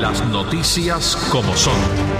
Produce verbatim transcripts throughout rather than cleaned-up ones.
Las noticias como son.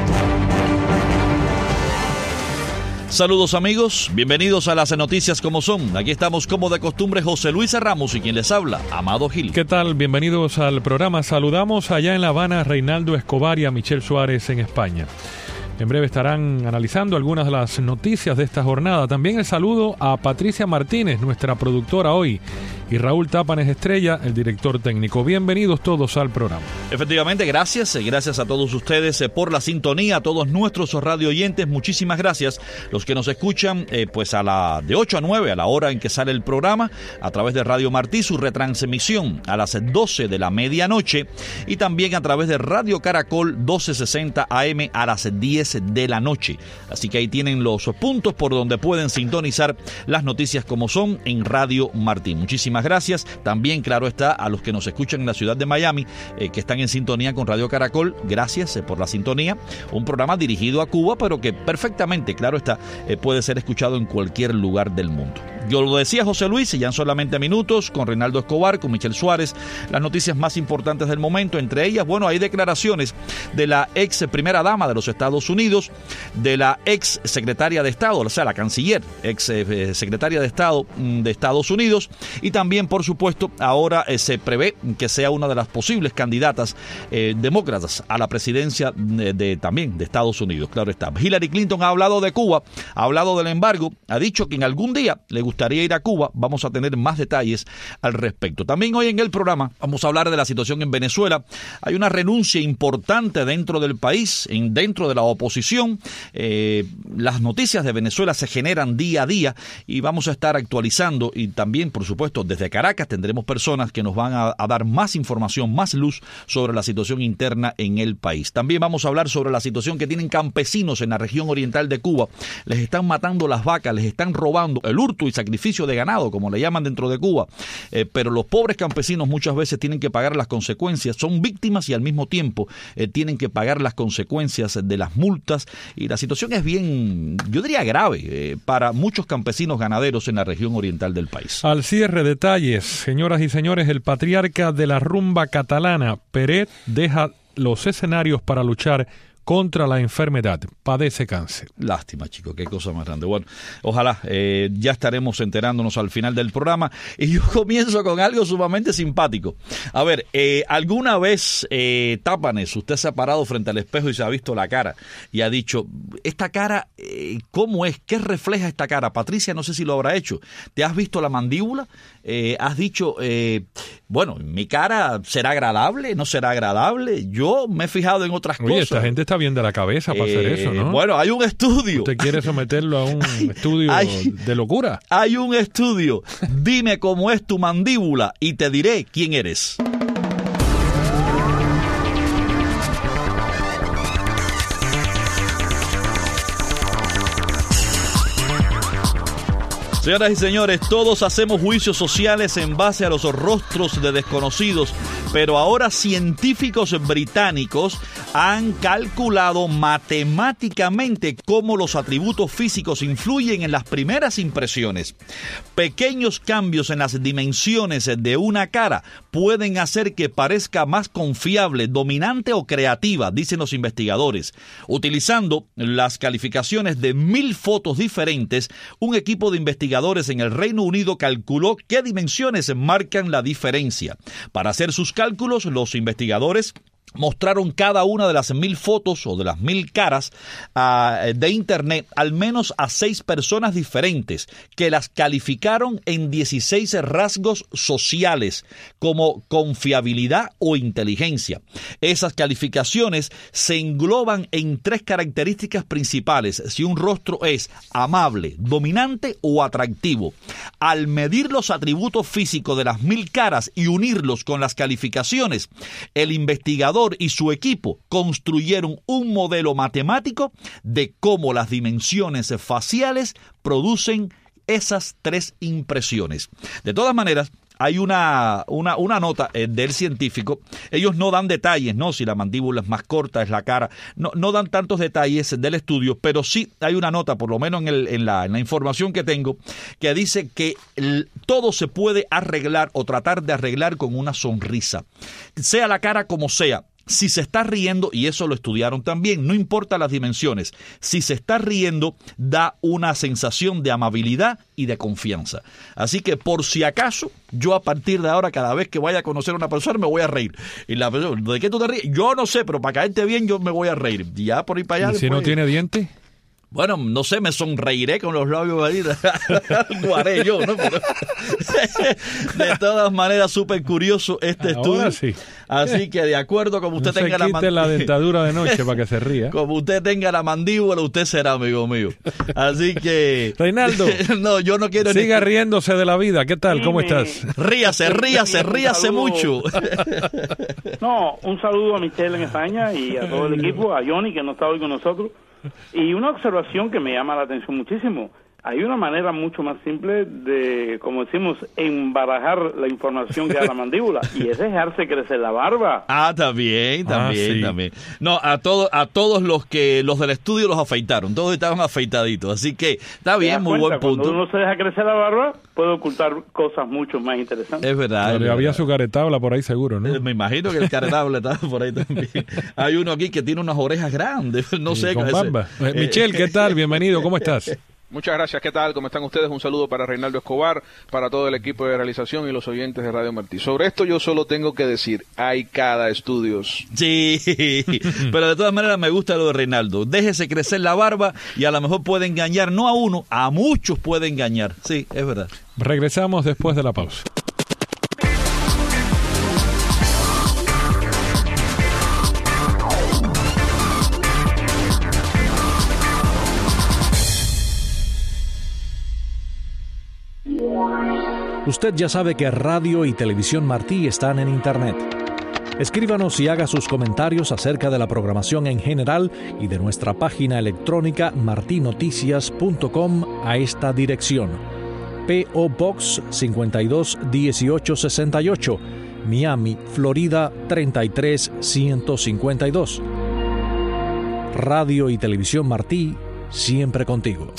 Saludos amigos, bienvenidos a las noticias como son. Aquí estamos como de costumbre José Luis Ramos y quien les habla, Amado Gil. ¿Qué tal? Bienvenidos al programa. Saludamos allá en La Habana a Reinaldo Escobar y a Michelle Suárez en España. En breve estarán analizando algunas de las noticias de esta jornada. También el saludo a Patricia Martínez, nuestra productora hoy, y Raúl Tápanes Estrella, el director técnico. Bienvenidos todos al programa. Efectivamente, gracias. Gracias a todos ustedes por la sintonía, a todos nuestros radio oyentes. Muchísimas gracias. Los que nos escuchan eh, pues a la de ocho a nueve, a la hora en que sale el programa, a través de Radio Martí, su retransmisión a las doce de la medianoche, y también a través de Radio Caracol doce sesenta A M a las diez de la noche. Así que ahí tienen los puntos por donde pueden sintonizar las noticias como son en Radio Martí. Muchísimas gracias. También, claro está, a los que nos escuchan en la ciudad de Miami, eh, que están en sintonía con Radio Caracol. Gracias eh, por la sintonía. Un programa dirigido a Cuba, pero que perfectamente, claro está, eh, puede ser escuchado en cualquier lugar del mundo. Yo lo decía José Luis, y ya en solamente minutos, con Reinaldo Escobar, con Michelle Suárez, las noticias más importantes del momento. Entre ellas, bueno, hay declaraciones de la ex primera dama de los Estados Unidos, de la ex secretaria de Estado, o sea, la canciller, ex eh, secretaria de Estado de Estados Unidos, y también, por supuesto, ahora eh, se prevé que sea una de las posibles candidatas eh, demócratas a la presidencia de, de también de Estados Unidos, claro está. Hillary Clinton ha hablado de Cuba, ha hablado del embargo, ha dicho que en algún día le gustaría ir a Cuba. Vamos a tener más detalles al respecto. También hoy en el programa vamos a hablar de la situación en Venezuela. Hay una renuncia importante dentro del país, en, dentro de la oposición. Eh, las noticias de Venezuela se generan día a día y vamos a estar actualizando, y también, por supuesto, desde Caracas tendremos personas que nos van a, a dar más información, más luz sobre la situación interna en el país. También vamos a hablar sobre la situación que tienen campesinos en la región oriental de Cuba. Les están matando las vacas, les están robando el hurto y sacrificio de ganado, como le llaman dentro de Cuba, eh, pero los pobres campesinos muchas veces tienen que pagar las consecuencias, son víctimas y al mismo tiempo eh, tienen que pagar las consecuencias de las multas, y la situación es bien, yo diría grave, eh, para muchos campesinos ganaderos en la región oriental del país. Al cierre, detalles, señoras y señores. El patriarca de la rumba catalana, Peret, deja los escenarios para luchar contra la enfermedad, padece cáncer. Lástima, chicos, qué cosa más grande. Bueno, ojalá eh, ya estaremos enterándonos al final del programa, y yo comienzo con algo sumamente simpático. A ver, eh, alguna vez, eh, Tápanes, usted se ha parado frente al espejo y se ha visto la cara y ha dicho, esta cara, eh, ¿cómo es? ¿Qué refleja esta cara? Patricia, no sé si lo habrá hecho. ¿Te has visto la mandíbula? Eh, has dicho, eh, bueno, mi cara será agradable, no será agradable. Yo me he fijado en otras Oye, cosas. Esta gente está bien de la cabeza para eh, hacer eso, ¿no? Bueno, hay un estudio. ¿Usted quiere someterlo a un hay, estudio hay, de locura? Hay un estudio. Dime cómo es tu mandíbula y te diré quién eres. Señoras y señores, todos hacemos juicios sociales en base a los rostros de desconocidos, pero ahora científicos británicos han calculado matemáticamente cómo los atributos físicos influyen en las primeras impresiones. Pequeños cambios en las dimensiones de una cara pueden hacer que parezca más confiable, dominante o creativa, dicen los investigadores. Utilizando las calificaciones de mil fotos diferentes, un equipo de investigadores en el Reino Unido calculó qué dimensiones marcan la diferencia. Para hacer sus cálculos, los investigadores mostraron cada una de las mil fotos o de las mil caras uh, de internet al menos a seis personas diferentes, que las calificaron en dieciséis rasgos sociales como confiabilidad o inteligencia. Esas calificaciones se engloban en tres características principales: si un rostro es amable, dominante o atractivo. Al medir los atributos físicos de las mil caras y unirlos con las calificaciones, el investigador y su equipo construyeron un modelo matemático de cómo las dimensiones faciales producen esas tres impresiones. De todas maneras, hay una, una, una nota eh, del científico. Ellos no dan detalles, ¿no? Si la mandíbula es más corta, es la cara. No, no dan tantos detalles del estudio, pero sí hay una nota, por lo menos en, el, en, la, en la información que tengo, que dice que el, todo se puede arreglar o tratar de arreglar con una sonrisa. Sea la cara como sea, Si se está riendo, y eso lo estudiaron también, no importa las dimensiones, si se está riendo, da una sensación de amabilidad y de confianza. Así que, por si acaso, yo a partir de ahora, cada vez que vaya a conocer a una persona, me voy a reír. Y la persona, ¿de qué tú te ríes? Yo no sé, pero para caerte bien, yo me voy a reír. Y ya por ahí para allá. ¿Y si después, no tiene dientes? Bueno, no sé, me sonreiré con los labios ahí. Algo haré yo, ¿no? Pero, de todas maneras, súper curioso este Ahora estudio. sí. Así que, de acuerdo, como usted no tenga se la quite mandíbula. la dentadura de noche para que se ría. Como usted tenga la mandíbula, usted será amigo mío. Así que. Reinaldo. No, yo no quiero. Siga ni... riéndose de la vida. ¿Qué tal? ¿Cómo Dime. estás? Ríase, ríase, ríase mucho. No, un saludo a Michelle en España y a todo el equipo, a Johnny que no está hoy con nosotros. Y una observación que me llama la atención muchísimo. Hay una manera mucho más simple de, como decimos, embarajar la información que da la mandíbula, y es dejarse crecer la barba. Ah, también, también, Ah, sí. también. No, a todos, a todos los que los del estudio los afeitaron, todos estaban afeitaditos, así que está ¿Te bien, das muy cuenta? buen punto. Cuando uno se deja crecer la barba, puede ocultar cosas mucho más interesantes. Es verdad. es Le verdad. había su caretabla por ahí seguro, ¿no? Eh, Me imagino que el caretable está por ahí también. Hay uno aquí que tiene unas orejas grandes, no Sí, sé. con ese- bamba. Eh, eh, Michelle, ¿qué tal? Bienvenido, ¿cómo estás? Muchas gracias, ¿qué tal? ¿Cómo están ustedes? Un saludo para Reinaldo Escobar, para todo el equipo de realización y los oyentes de Radio Martí. Sobre esto yo solo tengo que decir, hay cada estudios. Sí, pero de todas maneras me gusta lo de Reinaldo. Déjese crecer la barba y a lo mejor puede engañar, no a uno, a muchos puede engañar. Sí, es verdad. Regresamos después de la pausa. Usted ya sabe que Radio y Televisión Martí están en Internet. Escríbanos y haga sus comentarios acerca de la programación en general y de nuestra página electrónica martinoticias punto com a esta dirección. P O Box cincuenta y dos dieciocho sesenta y ocho, Miami, Florida treinta y tres ciento cincuenta y dos. Radio y Televisión Martí, siempre contigo.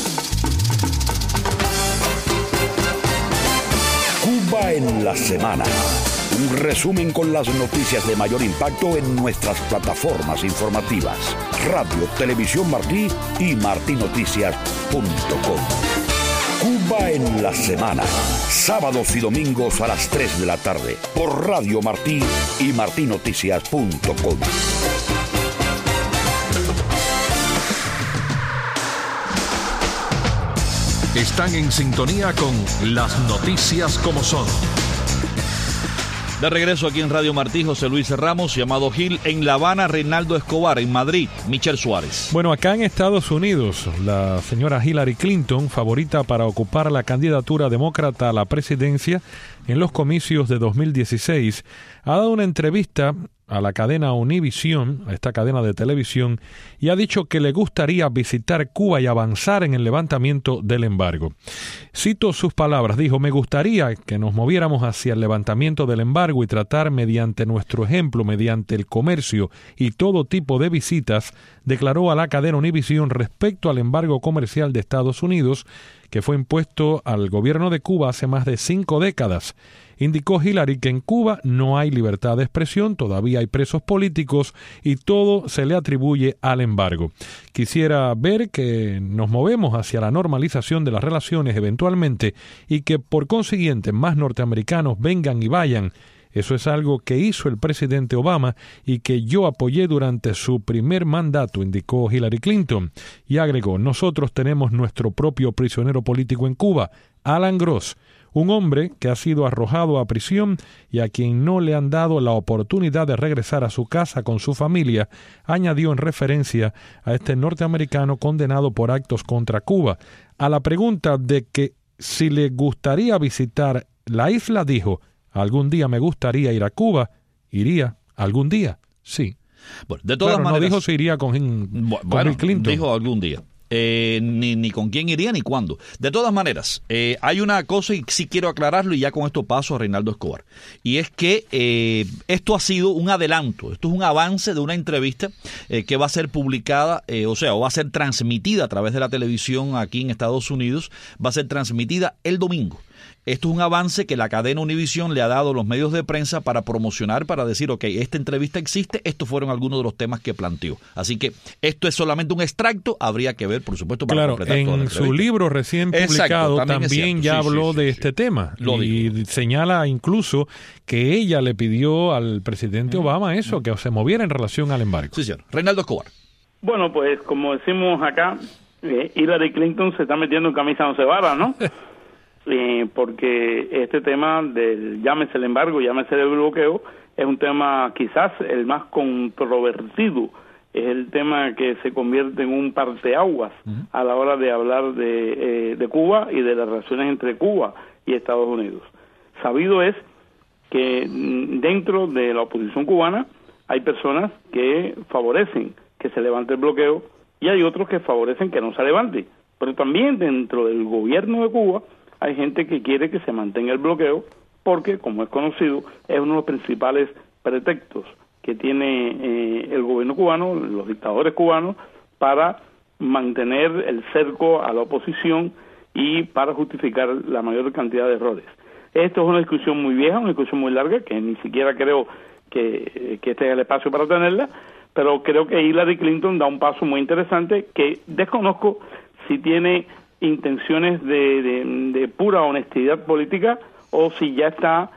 Cuba en la semana. Un resumen con las noticias de mayor impacto en nuestras plataformas informativas. Radio, Televisión Martí y martí noticias punto com. Cuba en la semana. Sábados y domingos a las tres de la tarde. Por Radio Martí y martí noticias punto com. Están en sintonía con las noticias como son. De regreso aquí en Radio Martí, José Luis Ramos, llamado Gil, en La Habana, Reinaldo Escobar, en Madrid, Michelle Suárez. Bueno, acá en Estados Unidos, la señora Hillary Clinton, favorita para ocupar la candidatura demócrata a la presidencia en los comicios de dos mil dieciséis, ha dado una entrevista a la cadena Univision, a esta cadena de televisión, y ha dicho que le gustaría visitar Cuba y avanzar en el levantamiento del embargo. Cito sus palabras, dijo, me gustaría que nos moviéramos hacia el levantamiento del embargo y tratar mediante nuestro ejemplo, mediante el comercio y todo tipo de visitas, declaró a la cadena Univision respecto al embargo comercial de Estados Unidos, que fue impuesto al gobierno de Cuba hace más de cinco décadas. Indicó Hillary que en Cuba no hay libertad de expresión, todavía hay presos políticos y todo se le atribuye al embargo. Quisiera ver que nos movemos hacia la normalización de las relaciones eventualmente y que por consiguiente más norteamericanos vengan y vayan. Eso es algo que hizo el presidente Obama y que yo apoyé durante su primer mandato, indicó Hillary Clinton. Y agregó, nosotros tenemos nuestro propio prisionero político en Cuba, Alan Gross, un hombre que ha sido arrojado a prisión y a quien no le han dado la oportunidad de regresar a su casa con su familia, añadió en referencia a este norteamericano condenado por actos contra Cuba. A la pregunta de que si le gustaría visitar la isla, dijo, algún día me gustaría ir a Cuba, iría, algún día, sí. Bueno, de todas Claro, maneras, no dijo si iría con, con bueno, Bill Clinton. Dijo algún día. Eh, ni, ni con quién iría ni cuándo. De todas maneras, eh, hay una cosa y sí quiero aclararlo y ya con esto paso a Reinaldo Escobar. Y es que eh, esto ha sido un adelanto, esto es un avance de una entrevista eh, que va a ser publicada, eh, o sea, o va a ser transmitida a través de la televisión aquí en Estados Unidos, va a ser transmitida el domingo. esto es un avance que la cadena Univisión le ha dado a los medios de prensa para promocionar, para decir, ok, esta entrevista existe, estos fueron algunos de los temas que planteó. Así que esto es solamente un extracto, habría que ver, por supuesto, para claro, completar toda la en su libro recién publicado Exacto, también, también ya sí, habló sí, sí, de sí. este tema Lo y dijo. señala incluso que ella le pidió al presidente Obama eso, que se moviera en relación al embargo. Sí, señor. Reinaldo Escobar. Bueno, pues como decimos acá, eh, Hillary Clinton se está metiendo en camisa once varas, ¿no? eh, porque este tema del llámese el embargo, llámese el bloqueo, es un tema quizás el más controvertido. Es el tema que se convierte en un parteaguas uh-huh. a la hora de hablar de, eh, de Cuba y de las relaciones entre Cuba y Estados Unidos. Sabido es que dentro de la oposición cubana hay personas que favorecen que se levante el bloqueo y hay otros que favorecen que no se levante. Pero también dentro del gobierno de Cuba hay gente que quiere que se mantenga el bloqueo porque, como es conocido, es uno de los principales pretextos que tiene eh, el gobierno cubano, los dictadores cubanos, para mantener el cerco a la oposición y para justificar la mayor cantidad de errores. Esto es una discusión muy vieja, una discusión muy larga, que ni siquiera creo que, que este es el espacio para tenerla, pero creo que Hillary Clinton da un paso muy interesante que desconozco si tiene intenciones de, de, de pura honestidad política o si ya está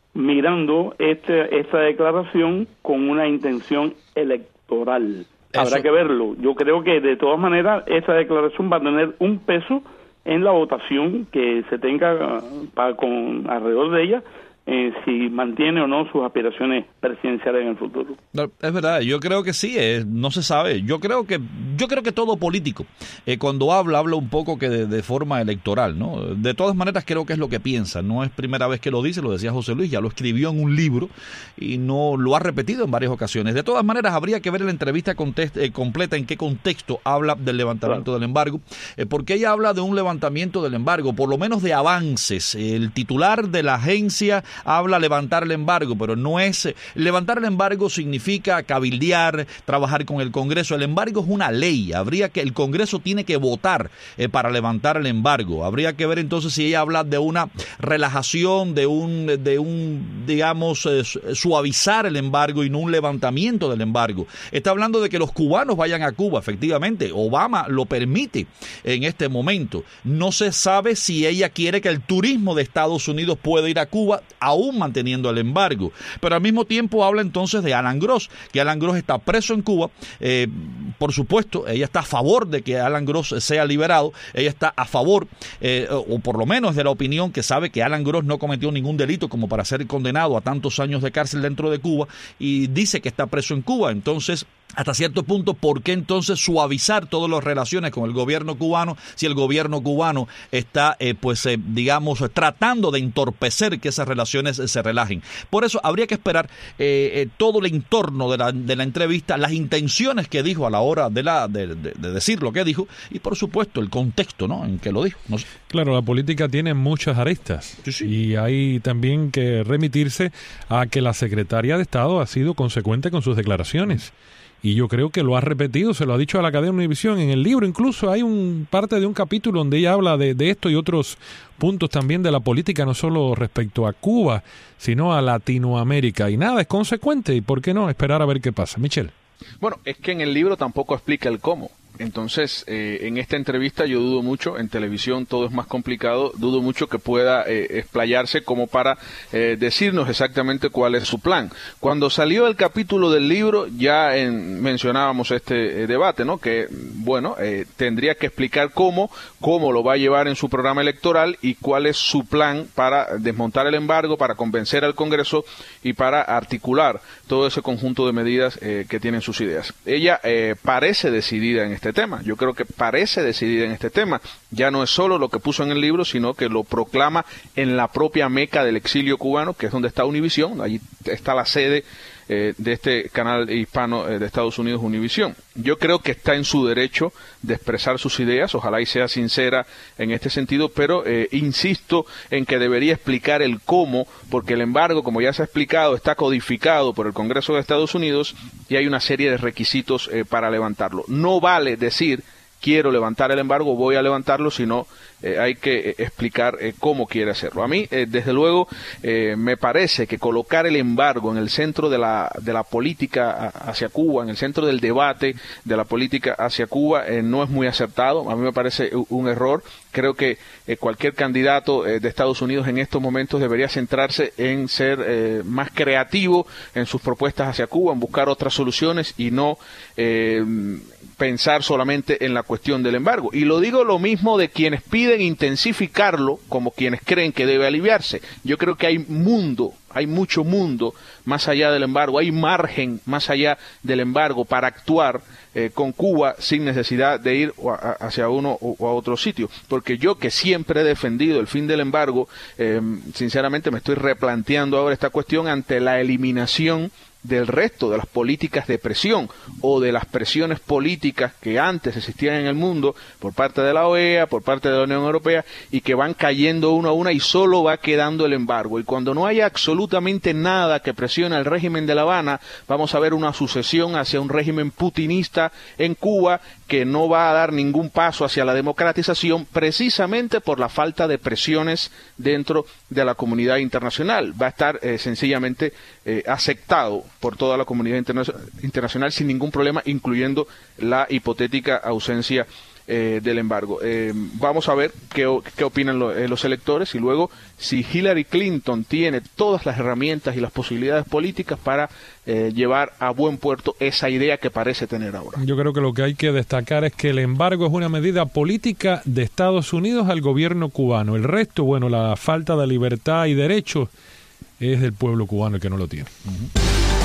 mirando este, esta declaración con una intención electoral. Eso. Habrá que verlo. Yo creo que de todas maneras esa declaración va a tener un peso en la votación que se tenga para, con alrededor de ella, eh, si mantiene o no sus aspiraciones presidenciales en el futuro. No, es verdad, yo creo que sí, eh, no se sabe. Yo creo que yo creo que todo político, eh, cuando habla, habla un poco que de, de forma electoral, ¿no? De todas maneras creo que es lo que piensa. No es primera vez que lo dice, lo decía José Luis, ya lo escribió en un libro y no lo ha repetido en varias ocasiones. De todas maneras habría que ver la entrevista contest, eh, completa en qué contexto habla del levantamiento claro. del embargo, eh, porque ella habla de un levantamiento del embargo, por lo menos de avances. El titular de la agencia habla levantar el embargo, pero no es... Levantar el embargo significa cabildear, trabajar con el Congreso. El embargo es una ley. Habría que... El Congreso tiene que votar eh, para levantar el embargo. Habría que ver entonces si ella habla de una relajación, de un, de un digamos, eh, suavizar el embargo y no un levantamiento del embargo. Está hablando de que los cubanos vayan a Cuba, efectivamente. Obama lo permite en este momento. No se sabe si ella quiere que el turismo de Estados Unidos pueda ir a Cuba, aún manteniendo el embargo. Pero al mismo tiempo habla entonces de Alan Gross, que Alan Gross está preso en Cuba. Eh, por supuesto, ella está a favor de que Alan Gross sea liberado. Ella está a favor, eh, o por lo menos de la opinión que sabe que Alan Gross no cometió ningún delito como para ser condenado a tantos años de cárcel dentro de Cuba, y dice que está preso en Cuba. Entonces, hasta cierto punto, ¿por qué entonces suavizar todas las relaciones con el gobierno cubano si el gobierno cubano está, eh, pues, eh, digamos, tratando de entorpecer que esas relaciones eh, se relajen? Por eso habría que esperar eh, eh, todo el entorno de la, de la entrevista, las intenciones que dijo a la hora de, la, de, de, de decir lo que dijo y, por supuesto, el contexto, ¿no?, en que lo dijo. No sé. Claro, la política tiene muchas aristas sí, sí. y hay también que remitirse a que la secretaria de Estado ha sido consecuente con sus declaraciones. Y yo creo que lo ha repetido, se lo ha dicho a la cadena Univisión. En el libro incluso hay un parte de un capítulo donde ella habla de, de esto y otros puntos también de la política, no solo respecto a Cuba, sino a Latinoamérica. Y nada, es consecuente. ¿Y por qué no esperar a ver qué pasa? Michelle. Bueno, es que en el libro tampoco explica el cómo. Entonces, eh, en esta entrevista yo dudo mucho, en televisión todo es más complicado, dudo mucho que pueda eh, explayarse como para eh, decirnos exactamente cuál es su plan. Cuando salió el capítulo del libro ya en, mencionábamos este eh, debate, ¿no? Que, bueno, eh, tendría que explicar cómo, cómo lo va a llevar en su programa electoral y cuál es su plan para desmontar el embargo, para convencer al Congreso y para articular todo ese conjunto de medidas eh, que tienen sus ideas. Ella eh, parece decidida en este tema. Yo creo que parece decidida en este tema. Ya no es solo lo que puso en el libro, sino que lo proclama en la propia meca del exilio cubano, que es donde está Univisión. Allí está la sede eh, de este canal hispano eh, de Estados Unidos, Univisión. Yo creo que está en su derecho de expresar sus ideas, ojalá y sea sincera en este sentido, pero eh, insisto en que debería explicar el cómo, porque el embargo, como ya se ha explicado, está codificado por el Congreso de Estados Unidos y hay una serie de requisitos eh, para levantarlo. No vale decir quiero levantar el embargo, voy a levantarlo, sino eh, hay que eh, explicar eh, cómo quiere hacerlo. A mí, eh, desde luego, eh, me parece que colocar el embargo en el centro de la, de la política hacia Cuba, en el centro del debate de la política hacia Cuba, eh, no es muy acertado. A mí me parece un error. Creo que eh, cualquier candidato eh, de Estados Unidos en estos momentos debería centrarse en ser eh, más creativo en sus propuestas hacia Cuba, en buscar otras soluciones y no eh, pensar solamente en la cuestión del embargo. Y lo digo lo mismo de quienes piden intensificarlo como quienes creen que debe aliviarse. Yo creo que hay mundo, hay mucho mundo más allá del embargo, hay margen más allá del embargo para actuar eh, con Cuba sin necesidad de ir a, hacia uno o a otro sitio. Porque yo, que siempre he defendido el fin del embargo, eh, sinceramente me estoy replanteando ahora esta cuestión ante la eliminación del resto de las políticas de presión o de las presiones políticas que antes existían en el mundo por parte de la O E A, por parte de la Unión Europea, y que van cayendo una a una y solo va quedando el embargo. Y cuando no haya absolutamente nada que presione al régimen de La Habana, vamos a ver una sucesión hacia un régimen putinista en Cuba que no va a dar ningún paso hacia la democratización, precisamente por la falta de presiones dentro de la comunidad internacional. Va a estar eh, sencillamente eh, aceptado por toda la comunidad interna internacional sin ningún problema, incluyendo la hipotética ausencia eh, del embargo. Eh, vamos a ver qué, qué opinan lo, eh, los electores, y luego si Hillary Clinton tiene todas las herramientas y las posibilidades políticas para eh, llevar a buen puerto esa idea que parece tener ahora. Yo creo que lo que hay que destacar es que el embargo es una medida política de Estados Unidos al gobierno cubano. El resto, bueno, la falta de libertad y derechos es del pueblo cubano el que no lo tiene. Uh-huh.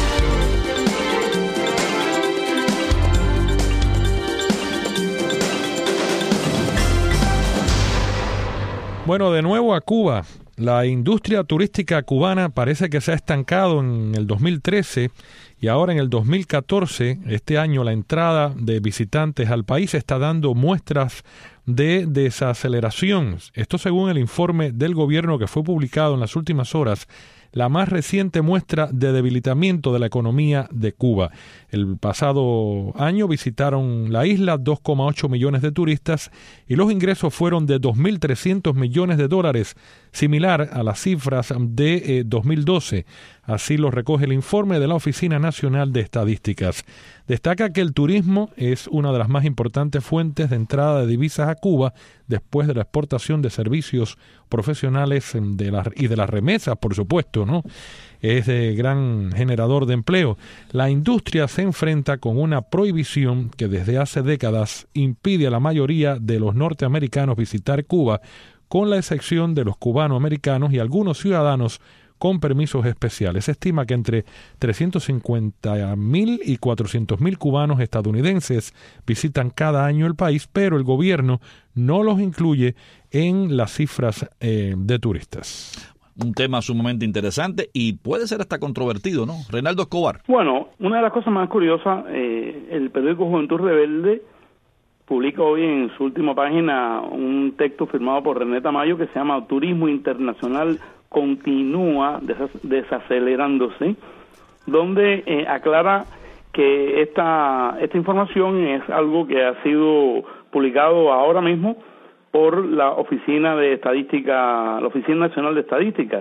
Bueno, de nuevo a Cuba. La industria turística cubana parece que se ha estancado en el dos mil trece y ahora en el dos mil catorce, este año, la entrada de visitantes al país está dando muestras de desaceleración. Esto según el informe del gobierno que fue publicado en las últimas horas, la más reciente muestra de debilitamiento de la economía de Cuba. El pasado año visitaron la isla dos coma ocho millones de turistas y los ingresos fueron de dos mil trescientos millones de dólares, similar a las cifras de eh, dos mil doce. Así lo recoge el informe de la Oficina Nacional de Estadísticas. Destaca que el turismo es una de las más importantes fuentes de entrada de divisas a Cuba después de la exportación de servicios profesionales de la, y de las remesas, por supuesto, ¿no? Es de gran generador de empleo. La industria se enfrenta con una prohibición que desde hace décadas impide a la mayoría de los norteamericanos visitar Cuba, con la excepción de los cubanoamericanos y algunos ciudadanos con permisos especiales. Se estima que entre trescientos cincuenta mil y cuatrocientos mil cubanos estadounidenses visitan cada año el país, pero el gobierno no los incluye en las cifras eh, de turistas. Un tema sumamente interesante y puede ser hasta controvertido, ¿no? Reinaldo Escobar. Bueno, una de las cosas más curiosas, eh, el periódico Juventud Rebelde publica hoy en su última página un texto firmado por René Tamayo que se llama Turismo Internacional continúa desas- desacelerándose, donde eh, aclara que esta esta información es algo que ha sido publicado ahora mismo por la Oficina de Estadística, la Oficina Nacional de Estadísticas,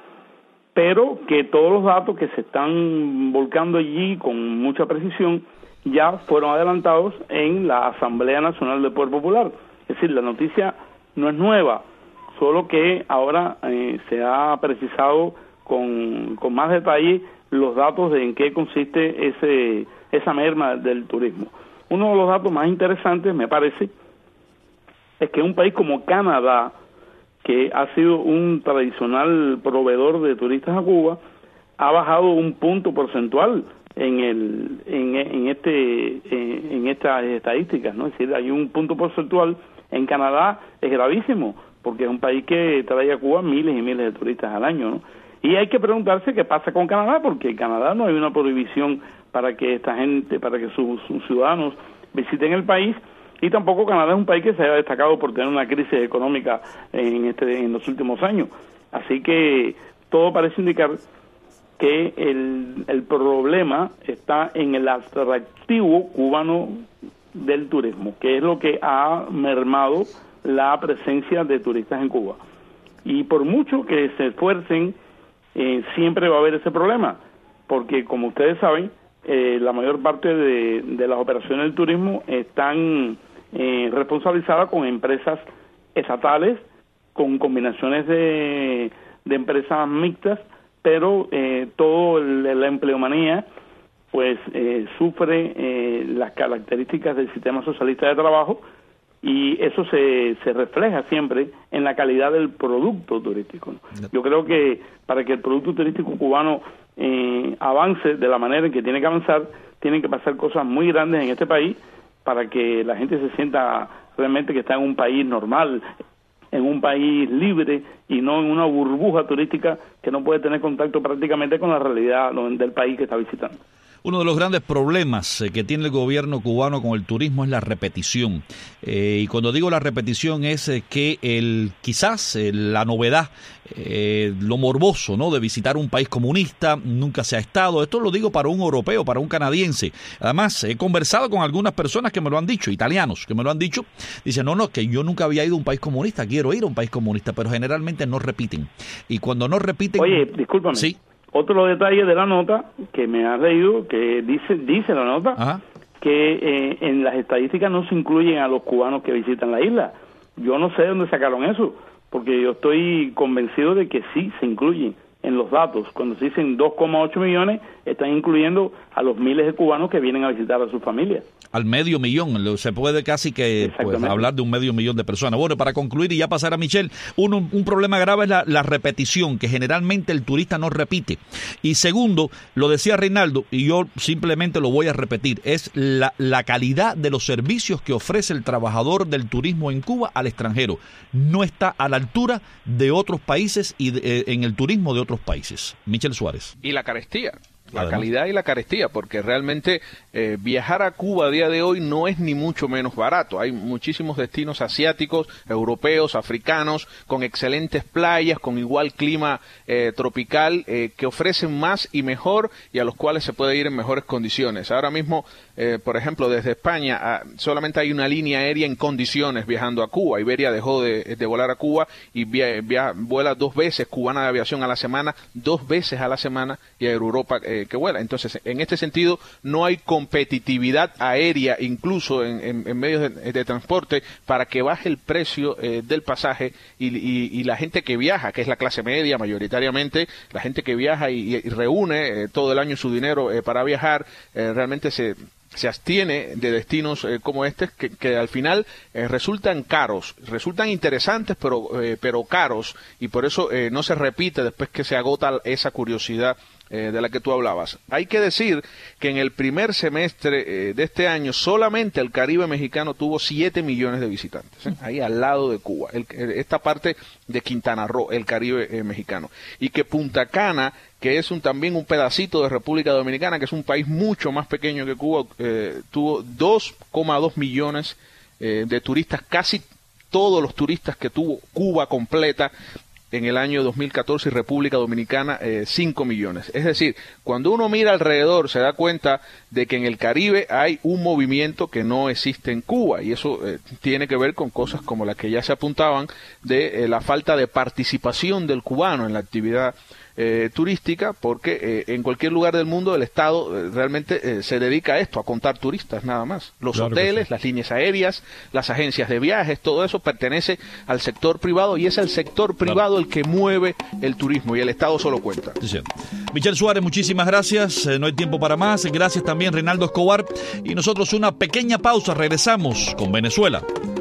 pero que todos los datos que se están volcando allí con mucha precisión ya fueron adelantados en la Asamblea Nacional del Poder Popular. Es decir, la noticia no es nueva, solo que ahora eh, se ha precisado con, con más detalle los datos de en qué consiste ese esa merma del turismo. Uno de los datos más interesantes, me parece, es que un país como Canadá, que ha sido un tradicional proveedor de turistas a Cuba, ha bajado un punto porcentual en el en, en este en, en estas estadísticas, ¿no? Es decir, hay un punto porcentual en Canadá, es gravísimo, porque es un país que trae a Cuba miles y miles de turistas al año, ¿no? Y hay que preguntarse qué pasa con Canadá, porque en Canadá no hay una prohibición para que esta gente, para que sus, sus ciudadanos visiten el país, y tampoco Canadá es un país que se haya destacado por tener una crisis económica en este en los últimos años. Así que todo parece indicar que el, el problema está en el atractivo cubano del turismo, que es lo que ha mermado la presencia de turistas en Cuba. Y por mucho que se esfuercen, eh, siempre va a haber ese problema, porque como ustedes saben, eh, la mayor parte de, de las operaciones del turismo están eh, responsabilizadas con empresas estatales, con combinaciones de, de empresas mixtas, pero eh, todo el, la empleomanía pues eh, sufre eh, las características del sistema socialista de trabajo, y eso se, se refleja siempre en la calidad del producto turístico, ¿no? Yo creo que para que el producto turístico cubano eh, avance de la manera en que tiene que avanzar, tienen que pasar cosas muy grandes en este país para que la gente se sienta realmente que está en un país normal, en un país libre y no en una burbuja turística que no puede tener contacto prácticamente con la realidad del país que está visitando. Uno de los grandes problemas eh, que tiene el gobierno cubano con el turismo es la repetición. Eh, y cuando digo la repetición es eh, que el quizás eh, la novedad, eh, lo morboso, ¿no?, de visitar un país comunista, nunca se ha estado. Esto lo digo para un europeo, para un canadiense. Además, he conversado con algunas personas que me lo han dicho, italianos que me lo han dicho. Dicen, no, no, que yo nunca había ido a un país comunista, quiero ir a un país comunista, pero generalmente no repiten. Y cuando no repiten... Oye, discúlpame. Sí. Otro detalle de la nota que me has leído, que dice dice la nota, Ajá. que eh, en las estadísticas no se incluyen a los cubanos que visitan la isla. Yo no sé de dónde sacaron eso, porque yo estoy convencido de que sí se incluyen en los datos. Cuando se dicen dos coma ocho millones, están incluyendo a los miles de cubanos que vienen a visitar a sus familias. Al medio millón, se puede casi que pues, hablar de un medio millón de personas. Bueno, para concluir y ya pasar a Michelle, un, un problema grave es la, la repetición, que generalmente el turista no repite. Y segundo, lo decía Reinaldo, y yo simplemente lo voy a repetir, es la, la calidad de los servicios que ofrece el trabajador del turismo en Cuba al extranjero. No está a la altura de otros países y de, eh, en el turismo de otros países. Michelle Suárez. Y la carestía. La Además. calidad y la carestía, porque realmente eh, viajar a Cuba a día de hoy no es ni mucho menos barato. Hay muchísimos destinos asiáticos, europeos, africanos, con excelentes playas, con igual clima eh, tropical, eh, que ofrecen más y mejor y a los cuales se puede ir en mejores condiciones. Ahora mismo, eh, por ejemplo, desde España a, solamente hay una línea aérea en condiciones viajando a Cuba. Iberia dejó de, de volar a Cuba y via, via, vuela dos veces, Cubana de Aviación a la semana, dos veces a la semana, y a Europa eh, que vuela. Entonces, en este sentido, no hay competitividad aérea, incluso en, en, en medios de, de transporte, para que baje el precio eh, del pasaje y, y, y la gente que viaja, que es la clase media mayoritariamente, la gente que viaja y, y reúne eh, todo el año su dinero eh, para viajar, eh, realmente se... se abstiene de destinos eh, como este que, que al final eh, resultan caros, resultan interesantes pero eh, pero caros, y por eso eh, no se repite después que se agota esa curiosidad eh, de la que tú hablabas. Hay que decir que en el primer semestre eh, de este año solamente el Caribe mexicano tuvo siete millones de visitantes, ¿eh? Ahí al lado de Cuba, el, esta parte de Quintana Roo, el Caribe eh, mexicano, y que Punta Cana, que es un, también un pedacito de República Dominicana, que es un país mucho más pequeño que Cuba, eh, tuvo dos coma dos millones eh, de turistas, casi todos los turistas que tuvo Cuba completa en el año dos mil catorce, y República Dominicana eh, cinco millones. Es decir, cuando uno mira alrededor se da cuenta de que en el Caribe hay un movimiento que no existe en Cuba, y eso eh, tiene que ver con cosas como las que ya se apuntaban de eh, la falta de participación del cubano en la actividad Eh, turística, porque eh, en cualquier lugar del mundo el Estado eh, realmente eh, se dedica a esto, a contar turistas nada más. Los claro hoteles, sí. las líneas aéreas, las agencias de viajes, todo eso pertenece al sector privado, y es el sector privado claro. el que mueve el turismo, y el Estado solo cuenta. Sí. Michelle Suárez, muchísimas gracias, eh, no hay tiempo para más. Gracias también Reinaldo Escobar, y nosotros una pequeña pausa, regresamos con Venezuela